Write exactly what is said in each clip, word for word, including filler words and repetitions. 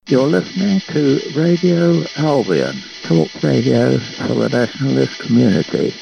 You're listening to Radio Albion, talk radio for the nationalist community.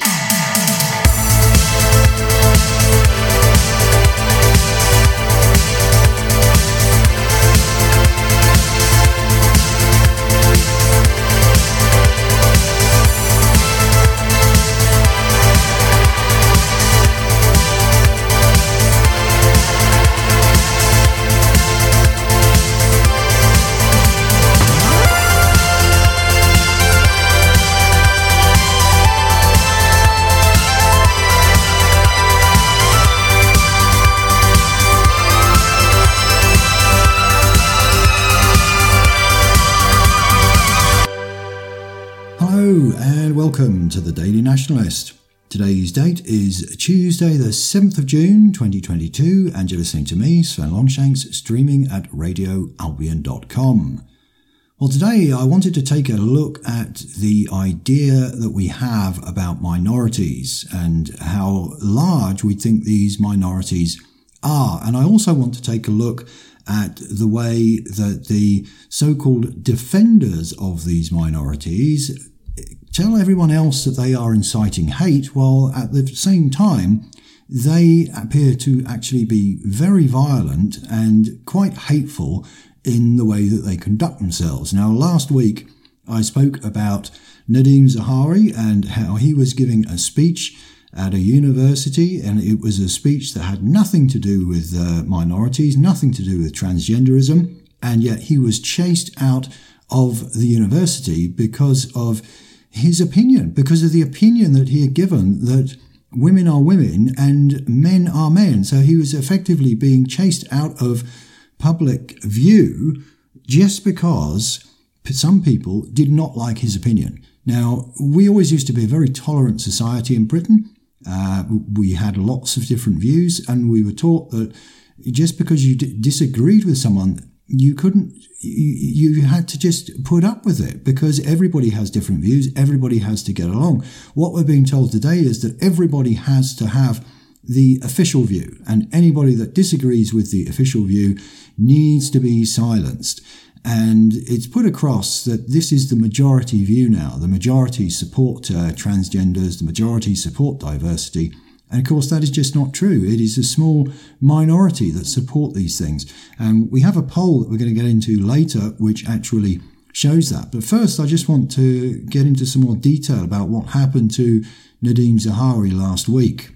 Welcome to the Daily Nationalist. Today's date is Tuesday the seventh of June twenty twenty-two, and you're listening to me, Sven Longshanks, streaming at radio albion dot com. Well, today I wanted to take a look at the idea that we have about minorities and how large we think these minorities are. And I also want to take a look at the way that the so-called defenders of these minorities tell everyone else that they are inciting hate, while at the same time they appear to actually be very violent and quite hateful in the way that they conduct themselves. Now, last week I spoke about Nadhim Zahawi and how he was giving a speech at a university, and it was a speech that had nothing to do with uh, minorities, nothing to do with transgenderism, and yet he was chased out of the university because of his opinion, because of the opinion that he had given that women are women and men are men. So he was effectively being chased out of public view just because some people did not like his opinion. Now, we always used to be a very tolerant society in Britain. Uh, we had lots of different views, and we were taught that just because you d- disagreed with someone, you couldn't, you, you had to just put up with it because everybody has different views. Everybody has to get along. What we're being told today is that everybody has to have the official view, and anybody that disagrees with the official view needs to be silenced. And it's put across that this is the majority view now. The majority support uh, transgenders, the majority support diversity. And of course, that is just not true. It is a small minority that support these things. And we have a poll that we're going to get into later, which actually shows that. But first, I just want to get into some more detail about what happened to Nadhim Zahawi last week.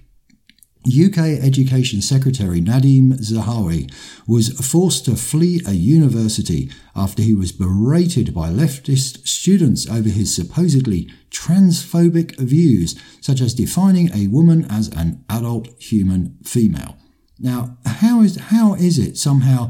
U K Education Secretary Nadhim Zahawi was forced to flee a university after he was berated by leftist students over his supposedly transphobic views, such as defining a woman as an adult human female. Now, how is how is it somehow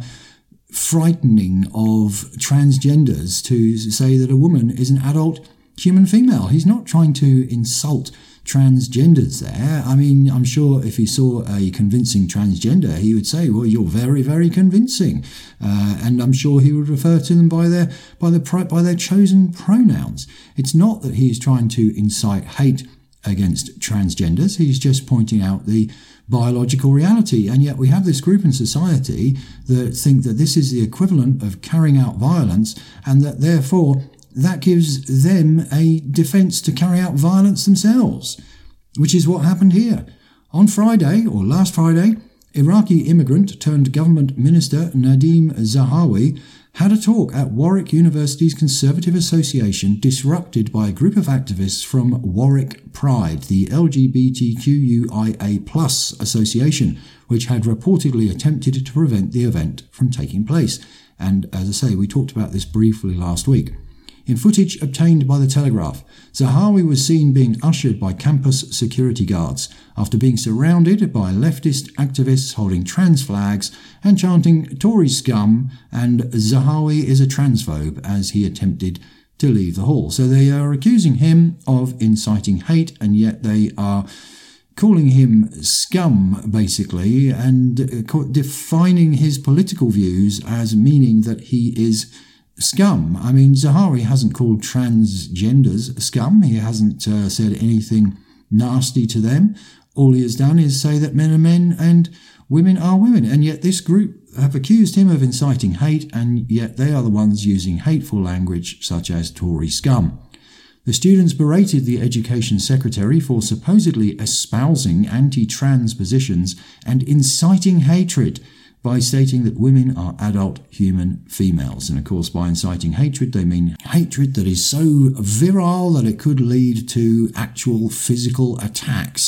frightening of transgenders to say that a woman is an adult human female? He's not trying to insult transgenders there. I mean, I'm sure if he saw a convincing transgender, he would say, well, you're very, very convincing. Uh, and I'm sure he would refer to them by their, by the, by their chosen pronouns. It's not that he's trying to incite hate against transgenders. He's just pointing out the biological reality. And yet we have this group in society that think that this is the equivalent of carrying out violence, and that therefore that gives them a defence to carry out violence themselves, which is what happened here. On Friday, or last Friday, Iraqi immigrant turned government minister Nadhim Zahawi had a talk at Warwick University's Conservative Association, disrupted by a group of activists from Warwick Pride, the L G B T Q U I A plus association, which had reportedly attempted to prevent the event from taking place. And as I say, we talked about this briefly last week. In footage obtained by The Telegraph, Zahawi was seen being ushered by campus security guards after being surrounded by leftist activists holding trans flags and chanting "Tory scum" and "Zahawi is a transphobe" as he attempted to leave the hall. So they are accusing him of inciting hate, and yet they are calling him scum, basically, and defining his political views as meaning that he is scum. I mean, Zahawi hasn't called transgenders scum. He hasn't uh, said anything nasty to them. All he has done is say that men are men and women are women. And yet this group have accused him of inciting hate, and yet they are the ones using hateful language such as Tory scum. The students berated the Education Secretary for supposedly espousing anti-trans positions and inciting hatred by stating that women are adult human females. And of course, by inciting hatred, they mean hatred that is so virile that it could lead to actual physical attacks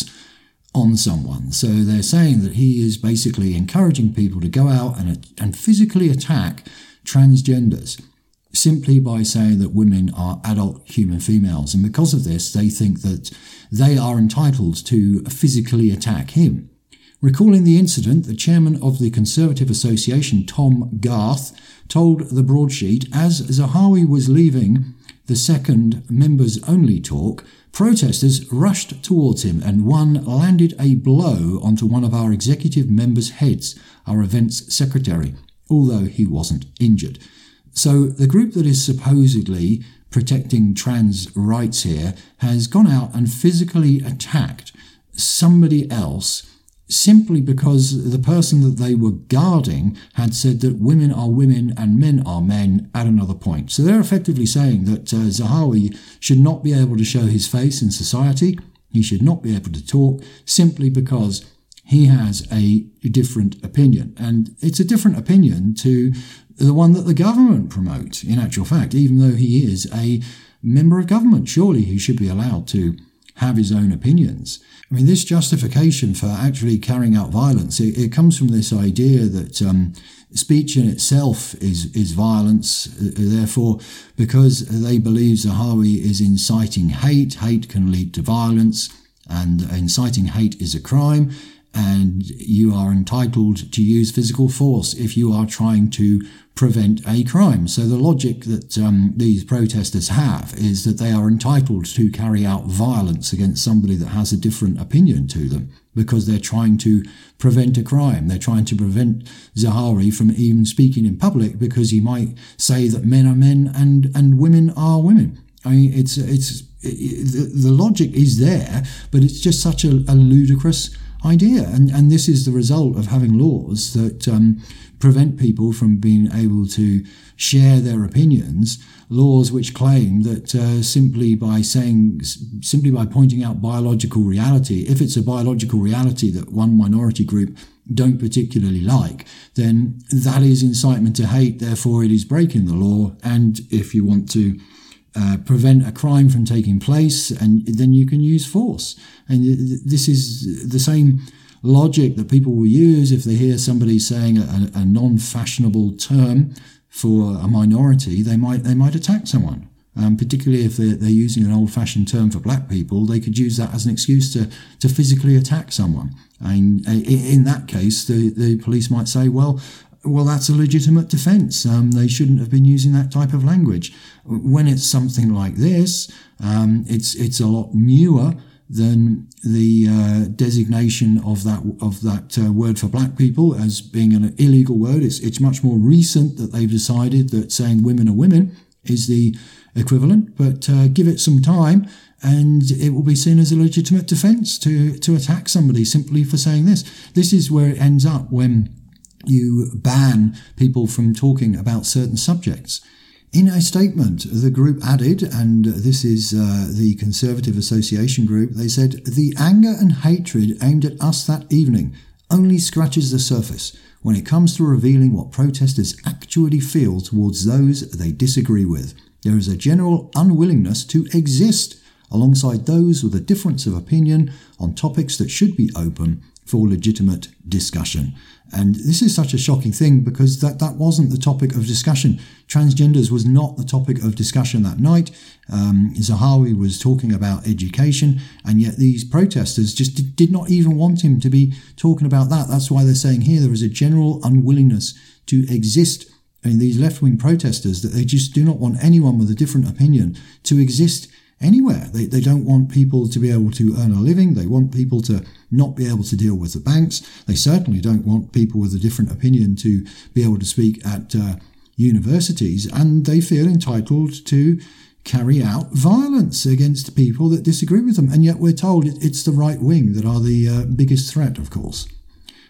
on someone. So they're saying that he is basically encouraging people to go out and, and physically attack transgenders simply by saying that women are adult human females. And because of this, they think that they are entitled to physically attack him. Recalling the incident, the chairman of the Conservative Association, Tom Garth, told the broadsheet, as Zahawi was leaving the second members-only talk, protesters rushed towards him and one landed a blow onto one of our executive members' heads, our events secretary, although he wasn't injured. So the group that is supposedly protecting trans rights here has gone out and physically attacked somebody else simply because the person that they were guarding had said that women are women and men are men at another point. So they're effectively saying that uh, Zahawi should not be able to show his face in society. He should not be able to talk simply because he has a different opinion. And it's a different opinion to the one that the government promote, in actual fact, even though he is a member of government. Surely he should be allowed to have his own opinions. I mean, this justification for actually carrying out violence, it, it comes from this idea that um, speech in itself is, is violence. Uh, therefore, because they believe Zahawi is inciting hate, hate can lead to violence, and inciting hate is a crime, and you are entitled to use physical force if you are trying to prevent a crime. So the logic that um, these protesters have is that they are entitled to carry out violence against somebody that has a different opinion to them because they're trying to prevent a crime. They're trying to prevent Zahawi from even speaking in public because he might say that men are men and, and women are women. I mean, it's it's it, the, the logic is there, but it's just such a, a ludicrous idea. And, and this is the result of having laws that um, prevent people from being able to share their opinions, laws which claim that uh, simply by saying, simply by pointing out biological reality, if it's a biological reality that one minority group don't particularly like, then that is incitement to hate, therefore it is breaking the law. And if you want to Uh, prevent a crime from taking place, and then you can use force. And this is the same logic that people will use if they hear somebody saying a, a non-fashionable term for a minority. They might they might attack someone. Um, particularly if they're, they're using an old-fashioned term for black people, they could use that as an excuse to, to physically attack someone. And in that case, the, the police might say, well, well, that's a legitimate defence. Um, they shouldn't have been using that type of language. When it's something like this, um, it's it's a lot newer than the uh, designation of that of that uh, word for black people as being an illegal word. It's it's much more recent that they've decided that saying women are women is the equivalent. But uh, give it some time, and it will be seen as a legitimate defence to to attack somebody simply for saying this. This is where it ends up when you ban people from talking about certain subjects. In a statement, the group added, and this is uh, the Conservative Association group, they said, "The anger and hatred aimed at us that evening only scratches the surface when it comes to revealing what protesters actually feel towards those they disagree with. There is a general unwillingness to exist alongside those with a difference of opinion on topics that should be open for legitimate discussion." And this is such a shocking thing because that, that wasn't the topic of discussion. Transgenders was not the topic of discussion that night. Um, Zahawi was talking about education, and yet these protesters just did, did not even want him to be talking about that. That's why they're saying here there is a general unwillingness to exist in these left-wing protesters, that they just do not want anyone with a different opinion to exist anywhere. They they don't want people to be able to earn a living. They want people to not be able to deal with the banks. They certainly don't want people with a different opinion to be able to speak at uh, universities. And they feel entitled to carry out violence against people that disagree with them. And yet we're told it, it's the right wing that are the uh, biggest threat, of course.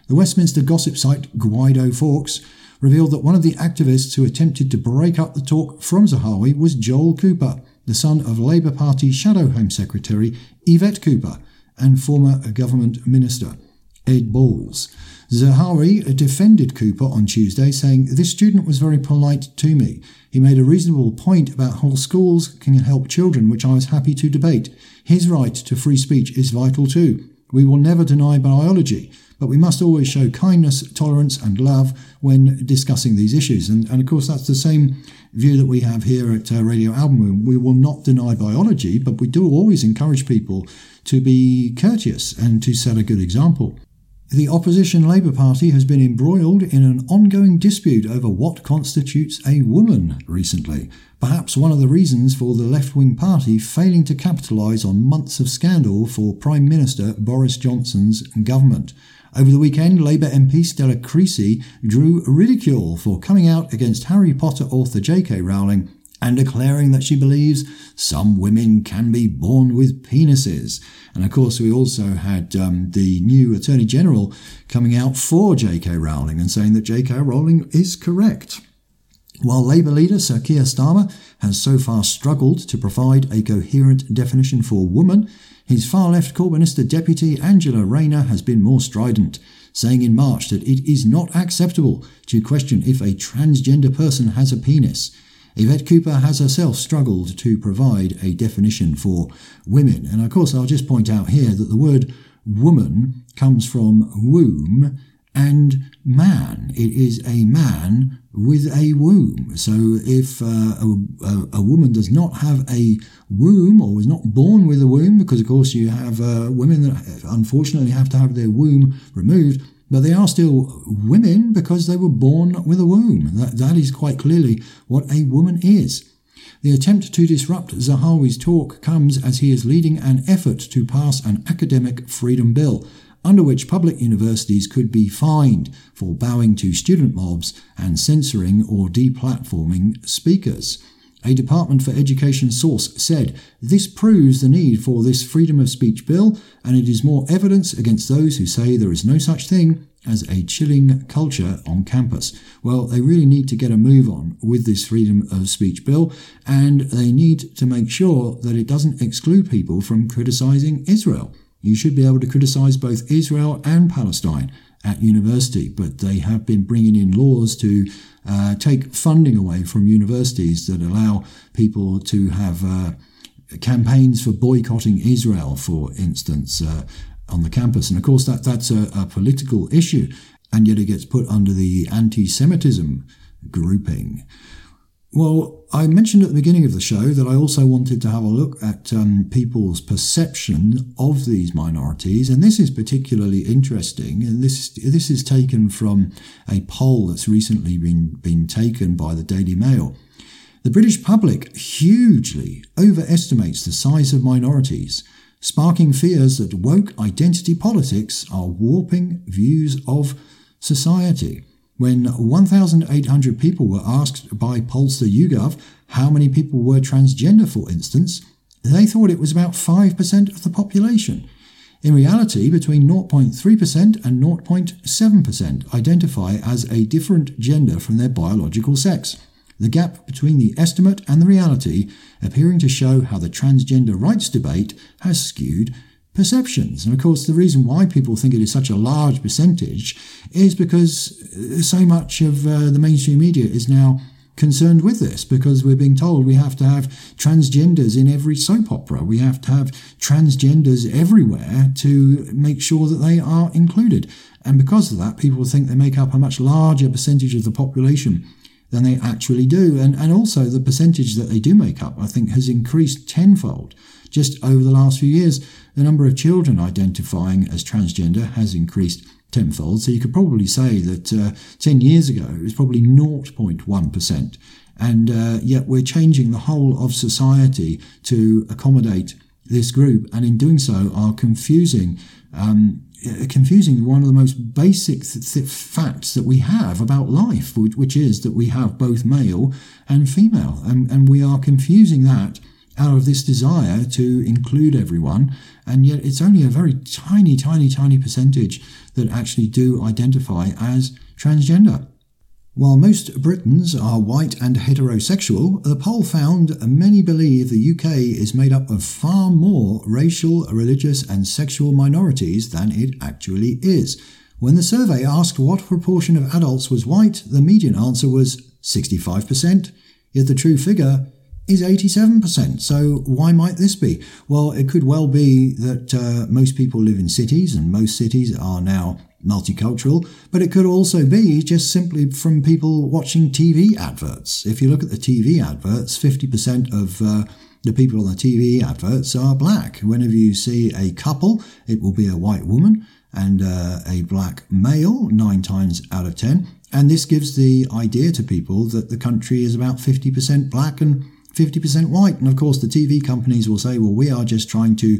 The Westminster gossip site Guido Fawkes revealed that one of the activists who attempted to break up the talk from Zahawi was Joel Cooper, the son of Labour Party Shadow Home Secretary Yvette Cooper and former government minister Ed Balls. Zahawi defended Cooper on Tuesday, saying, "This student was very polite to me. He made a reasonable point about how schools can help children, which I was happy to debate. His right to free speech is vital too. We will never deny biology, but we must always show kindness, tolerance and love when discussing these issues." And, and of course, that's the same view that we have here at uh, Radio Albury. We will not deny biology, but we do always encourage people to be courteous and to set a good example. The opposition Labour Party has been embroiled in an ongoing dispute over what constitutes a woman recently, perhaps one of the reasons for the left-wing party failing to capitalise on months of scandal for Prime Minister Boris Johnson's government. Over the weekend, Labour M P Stella Creasy drew ridicule for coming out against Harry Potter author J K Rowling and declaring that she believes some women can be born with penises. And of course, we also had um, the new Attorney General coming out for J K Rowling and saying that J K Rowling is correct. While Labour leader Sir Keir Starmer has so far struggled to provide a coherent definition for woman, his far-left Corbynista deputy Angela Rayner has been more strident, saying in March that it is not acceptable to question if a transgender person has a penis. Yvette Cooper has herself struggled to provide a definition for women. And of course, I'll just point out here that the word woman comes from womb and man. It is a man with a womb. So if uh, a, a, a woman does not have a womb or is not born with a womb, because of course you have uh, women that unfortunately have to have their womb removed, but they are still women because they were born with a womb. That, that is quite clearly what a woman is. The attempt to disrupt Zahawi's talk comes as he is leading an effort to pass an academic freedom bill, under which public universities could be fined for bowing to student mobs and censoring or deplatforming speakers. A Department for Education source said, "This proves the need for this freedom of speech bill, and it is more evidence against those who say there is no such thing as a chilling culture on campus." Well, they really need to get a move on with this freedom of speech bill, and they need to make sure that it doesn't exclude people from criticising Israel. You should be able to criticise both Israel and Palestine at university, but they have been bringing in laws to uh, take funding away from universities that allow people to have uh, campaigns for boycotting Israel, for instance, uh, on the campus. And of course, that that's a, a political issue, and yet it gets put under the anti-Semitism grouping. Well, I mentioned at the beginning of the show that I also wanted to have a look at um, people's perception of these minorities, and this is particularly interesting, and this this is taken from a poll that's recently been, been taken by the Daily Mail. The British public hugely overestimates the size of minorities, sparking fears that woke identity politics are warping views of society. When one thousand eight hundred people were asked by pollster YouGov how many people were transgender, for instance, they thought it was about five percent of the population. In reality, between zero point three percent and zero point seven percent identify as a different gender from their biological sex. The gap between the estimate and the reality appearing to show how the transgender rights debate has skewed perceptions. And of course, the reason why people think it is such a large percentage is because so much of uh, the mainstream media is now concerned with this, because we're being told we have to have transgenders in every soap opera. We have to have transgenders everywhere to make sure that they are included. And because of that, people think they make up a much larger percentage of the population than they actually do. And, and also the percentage that they do make up, I think, has increased tenfold. Just over the last few years, the number of children identifying as transgender has increased tenfold. So you could probably say that uh, ten years ago, it was probably zero point one percent. And uh, yet we're changing the whole of society to accommodate this group. And in doing so are confusing um, confusing one of the most basic th- th- facts that we have about life, which, which is that we have both male and female. And, and we are confusing that out of this desire to include everyone, and yet it's only a very tiny, tiny, tiny percentage that actually do identify as transgender. While most Britons are white and heterosexual, the poll found many believe the U K is made up of far more racial, religious and sexual minorities than it actually is. When the survey asked what proportion of adults was white, the median answer was sixty-five percent, yet the true figure is eighty-seven percent. So why might this be? Well, it could well be that uh, most people live in cities and most cities are now multicultural, but it could also be just simply from people watching T V adverts. If you look at the T V adverts, fifty percent of uh, the people on the T V adverts are black. Whenever you see a couple, it will be a white woman and uh, a black male, nine times out of ten. And this gives the idea to people that the country is about fifty percent black and fifty percent white. And of course, the T V companies will say, well, we are just trying to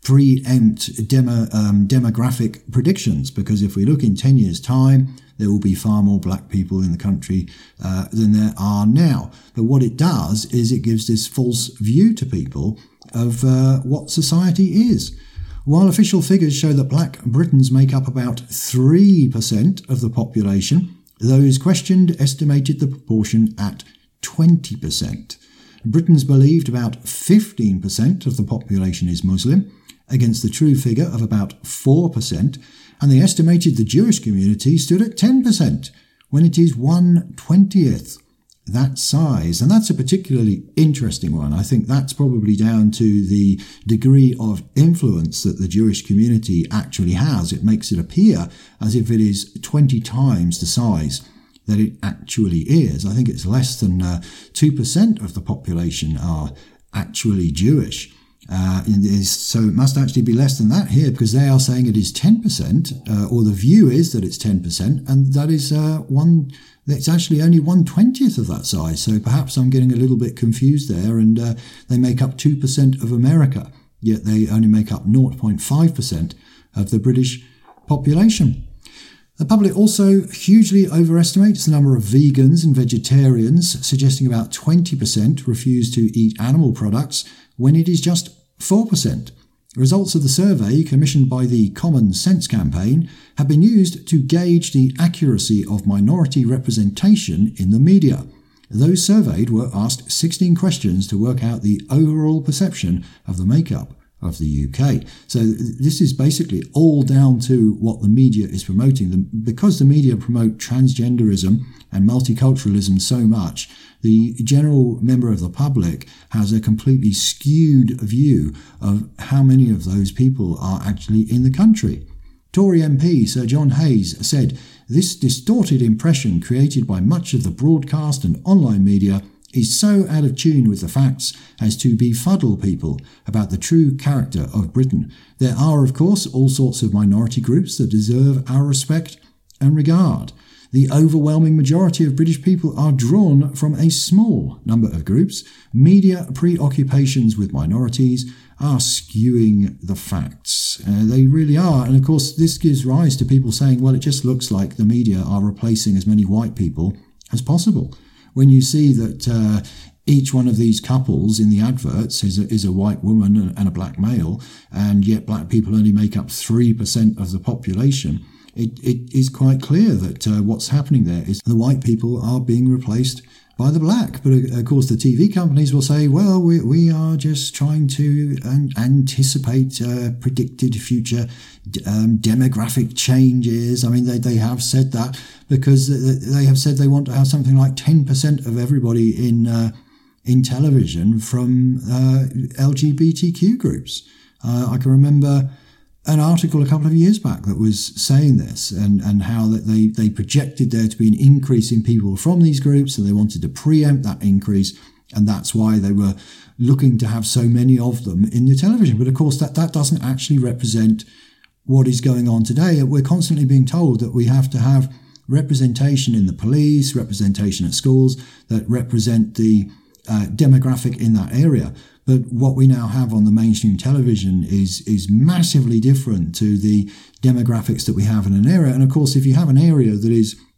preempt demo, um, demographic predictions, because if we look in ten years' time, there will be far more black people in the country uh, than there are now. But what it does is it gives this false view to people of uh, what society is. While official figures show that black Britons make up about three percent of the population, those questioned estimated the proportion at twenty percent. Britons believed about fifteen percent of the population is Muslim, against the true figure of about four percent, and they estimated the Jewish community stood at ten percent, when it is one twentieth that size. And that's a particularly interesting one. I think that's probably down to the degree of influence that the Jewish community actually has. It makes it appear as if it is twenty times the size that it actually is. I think it's less than uh, two percent of the population are actually Jewish. Uh, it is, so it must actually be less than that here, because they are saying it is ten percent, uh, or the view is that it's ten percent, and that is uh, one, it's actually only one twentieth of that size. So perhaps I'm getting a little bit confused there, and uh, they make up two percent of America, yet they only make up zero point five percent of the British population. The public also hugely overestimates the number of vegans and vegetarians, suggesting about twenty percent refuse to eat animal products, when it is just four percent. Results of the survey, commissioned by the Common Sense campaign, have been used to gauge the accuracy of minority representation in the media. Those surveyed were asked sixteen questions to work out the overall perception of the makeup of the U K. So this is basically all down to what the media is promoting. Because the media promote transgenderism and multiculturalism so much, the general member of the public has a completely skewed view of how many of those people are actually in the country. Tory M P Sir John Hayes said, "This distorted impression created by much of the broadcast and online media is so out of tune with the facts as to befuddle people about the true character of Britain. There are, of course, all sorts of minority groups that deserve our respect and regard. The overwhelming majority of British people are drawn from a small number of groups. Media preoccupations with minorities are skewing the facts." Uh, they really are. And of course, this gives rise to people saying, well, it just looks like the media are replacing as many white people as possible. When you see that uh, each one of these couples in the adverts is a, is a white woman and a black male, and yet black people only make up three percent of the population, it, it is quite clear that uh, what's happening there is the white people are being replaced by the black. But uh, of course the T V companies will say, well, we, we are just trying to um, anticipate uh, predicted future um, demographic changes. I mean, they, they have said that, because they have said they want to have something like ten percent of everybody in uh, in television from uh, L G B T Q groups. Uh, I can remember an article a couple of years back that was saying this, and, and how that they, they projected there to be an increase in people from these groups, and they wanted to preempt that increase, and that's why they were looking to have so many of them in the television. But of course, that, that doesn't actually represent what is going on today. We're constantly being told that we have to have representation in the police, representation at schools, that represent the uh, demographic in that area. But what we now have on the mainstream television is is massively different to the demographics that we have in an area. And of course, if you have an area that is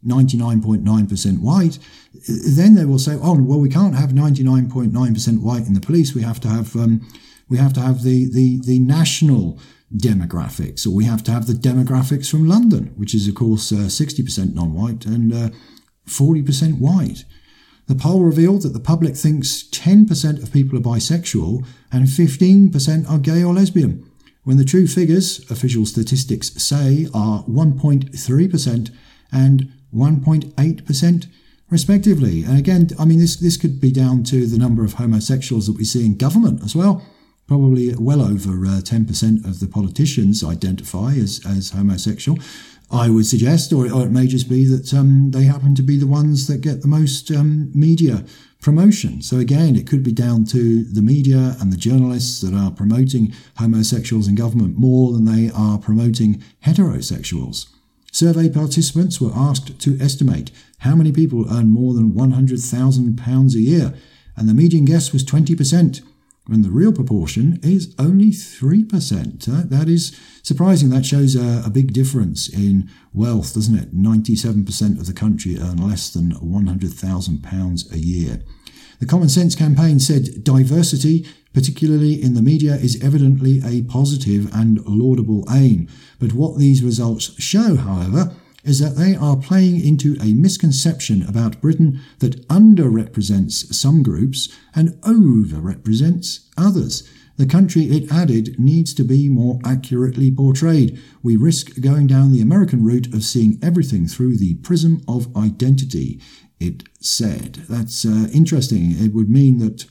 ninety-nine point nine percent white, then they will say, oh, well, we can't have ninety-nine point nine percent white in the police. We have to have um, we have to have the, the, the national demographics, or we have to have the demographics from London, which is, of course, uh, sixty percent non-white and uh, forty percent white. The poll revealed that the public thinks ten percent of people are bisexual and fifteen percent are gay or lesbian, when the true figures, official statistics say, are one point three percent and one point eight percent respectively. And again, I mean, this, this could be down to the number of homosexuals that we see in government as well. Probably well over uh, ten percent of the politicians identify as, as homosexual, I would suggest, or, or it may just be that um, they happen to be the ones that get the most um, media promotion. So again, it could be down to the media and the journalists that are promoting homosexuals in government more than they are promoting heterosexuals. Survey participants were asked to estimate how many people earn more than one hundred thousand pounds a year, and the median guess was twenty percent. When the real proportion is only three percent. Uh, that is surprising. That shows a, a big difference in wealth, doesn't it? ninety-seven percent of the country earn less than one hundred thousand pounds a year. The Common Sense campaign said diversity, particularly in the media, is evidently a positive and laudable aim. But what these results show, however, is that they are playing into a misconception about Britain that underrepresents some groups and overrepresents others. The country, it added, needs to be more accurately portrayed. We risk going down the American route of seeing everything through the prism of identity, it said. That's uh, interesting. It would mean that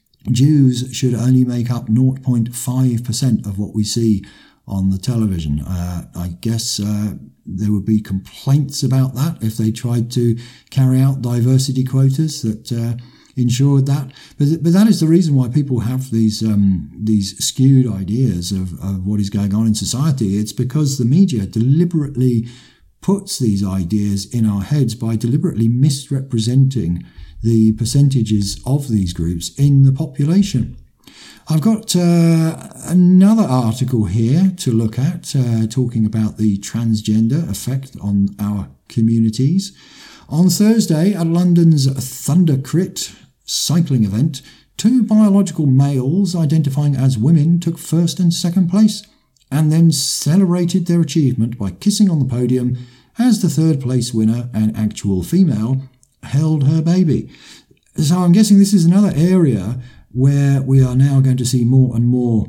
Jews should only make up zero point five percent of what we see on the television. Uh, I guess uh, there would be complaints about that if they tried to carry out diversity quotas that uh, ensured that. But but that is the reason why people have these um, these skewed ideas of, of what is going on in society. It's because the media deliberately puts these ideas in our heads by deliberately misrepresenting the percentages of these groups in the population. I've got uh, another article here to look at, uh, talking about the transgender effect on our communities. On Thursday, at London's Thundercrit cycling event, two biological males identifying as women took first and second place, and then celebrated their achievement by kissing on the podium as the third place winner, an actual female, held her baby. So I'm guessing this is another area where we are now going to see more and more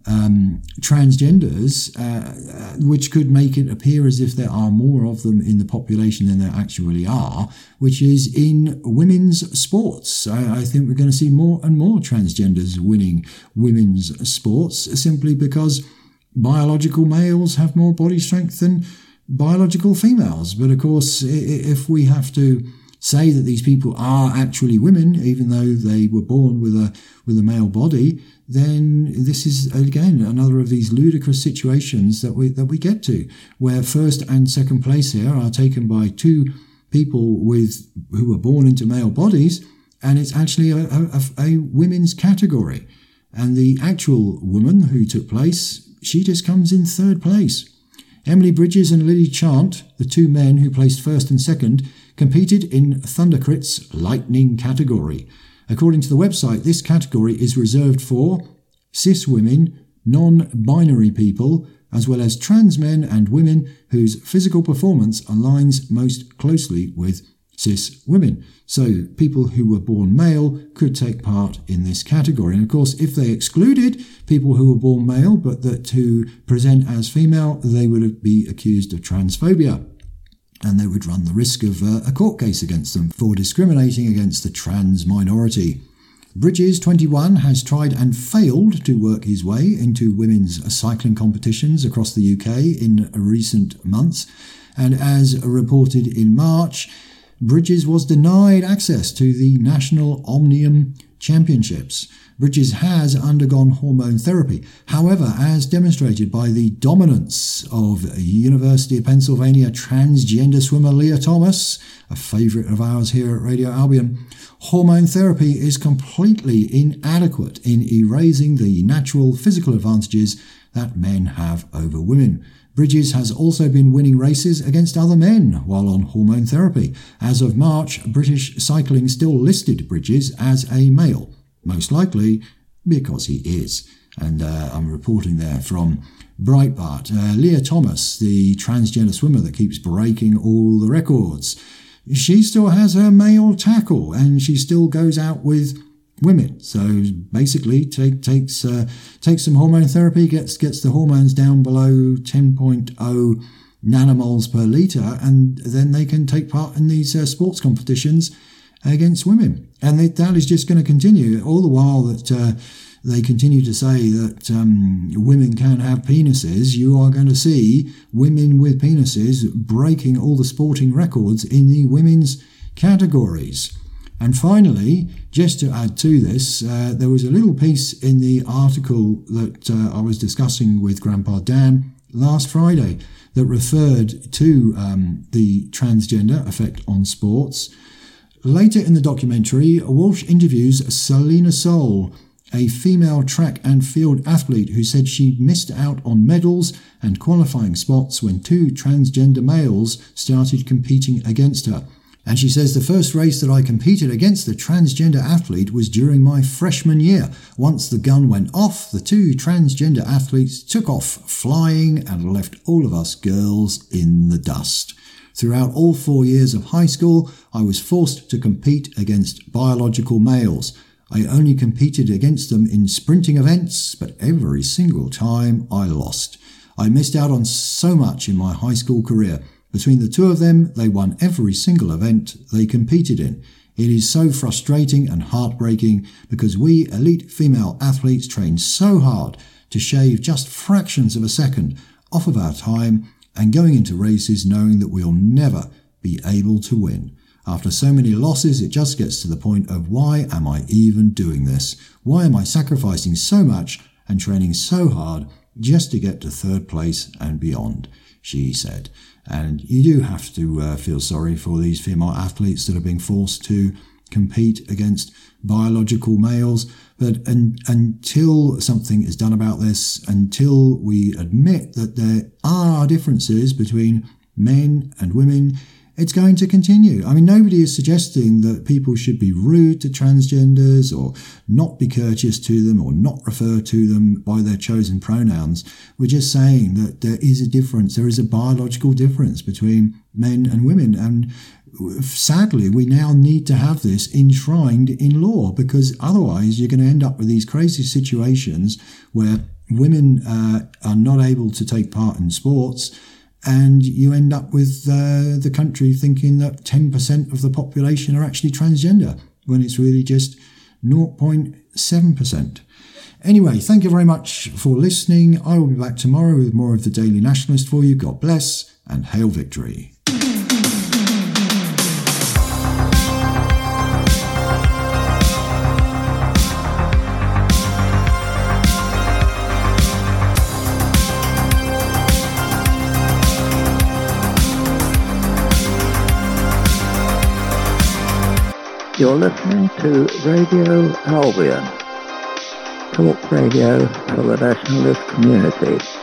um, transgenders, uh, which could make it appear as if there are more of them in the population than there actually are, which is in women's sports. I, I think we're going to see more and more transgenders winning women's sports, simply because biological males have more body strength than biological females. But of course, if we have to say that these people are actually women, even though they were born with a with a male body, then this is again another of these ludicrous situations that we that we get to, where first and second place here are taken by two people with who were born into male bodies, and it's actually a, a, a women's category, and the actual woman who took place, she just comes in third place. Emily Bridges and Lily Chant, the two men who placed first and second, competed in Thundercrit's Lightning category. According to the website, this category is reserved for cis women, non-binary people, as well as trans men and women whose physical performance aligns most closely with cis women. So people who were born male could take part in this category. And of course, if they excluded people who were born male but that who present as female, they would be accused of transphobia, and they would run the risk of uh, a court case against them for discriminating against the trans minority. Bridges, twenty-one, has tried and failed to work his way into women's cycling competitions across the U K in recent months, and as reported in March, Bridges was denied access to the National Omnium Championships. Bridges has undergone hormone therapy. However, as demonstrated by the dominance of University of Pennsylvania transgender swimmer Leah Thomas, a favourite of ours here at Radio Albion, hormone therapy is completely inadequate in erasing the natural physical advantages that men have over women. Bridges has also been winning races against other men while on hormone therapy. As of March, British Cycling still listed Bridges as a male, most likely because he is. And uh, I'm reporting there from Breitbart. Uh, Leah Thomas, the transgender swimmer that keeps breaking all the records, she still has her male tackle and she still goes out with women. So basically take, takes uh, takes some hormone therapy, gets gets the hormones down below ten point oh nanomoles per litre, and then they can take part in these uh, sports competitions against women. And they, that is just going to continue, all the while that uh, they continue to say that um, women can have penises. You are going to see women with penises breaking all the sporting records in the women's categories. And finally, just to add to this, uh, there was a little piece in the article that uh, I was discussing with Grandpa Dan last Friday that referred to um, the transgender effect on sports. Later in the documentary, Walsh interviews Selina Soul, a female track and field athlete who said she missed out on medals and qualifying spots when two transgender males started competing against her. And she says, the first race that I competed against a transgender athlete was during my freshman year. Once the gun went off, the two transgender athletes took off flying and left all of us girls in the dust. Throughout all four years of high school, I was forced to compete against biological males. I only competed against them in sprinting events, but every single time I lost. I missed out on so much in my high school career. Between the two of them, they won every single event they competed in. It is so frustrating and heartbreaking because we elite female athletes train so hard to shave just fractions of a second off of our time and going into races knowing that we'll never be able to win. After so many losses, it just gets to the point of why am I even doing this? Why am I sacrificing so much and training so hard just to get to third place and beyond? She said. And you do have to uh, feel sorry for these female athletes that are being forced to compete against biological males. But un- until something is done about this, until we admit that there are differences between men and women, it's going to continue. I mean, nobody is suggesting that people should be rude to transgenders or not be courteous to them or not refer to them by their chosen pronouns. We're just saying that there is a difference. There is a biological difference between men and women. And sadly, we now need to have this enshrined in law, because otherwise you're going to end up with these crazy situations where women uh, are not able to take part in sports. And you end up with uh, the country thinking that ten percent of the population are actually transgender, when it's really just zero point seven percent. Anyway, thank you very much for listening. I will be back tomorrow with more of the Daily Nationalist for you. God bless and hail victory. You're listening to Radio Albion, talk radio for the nationalist community.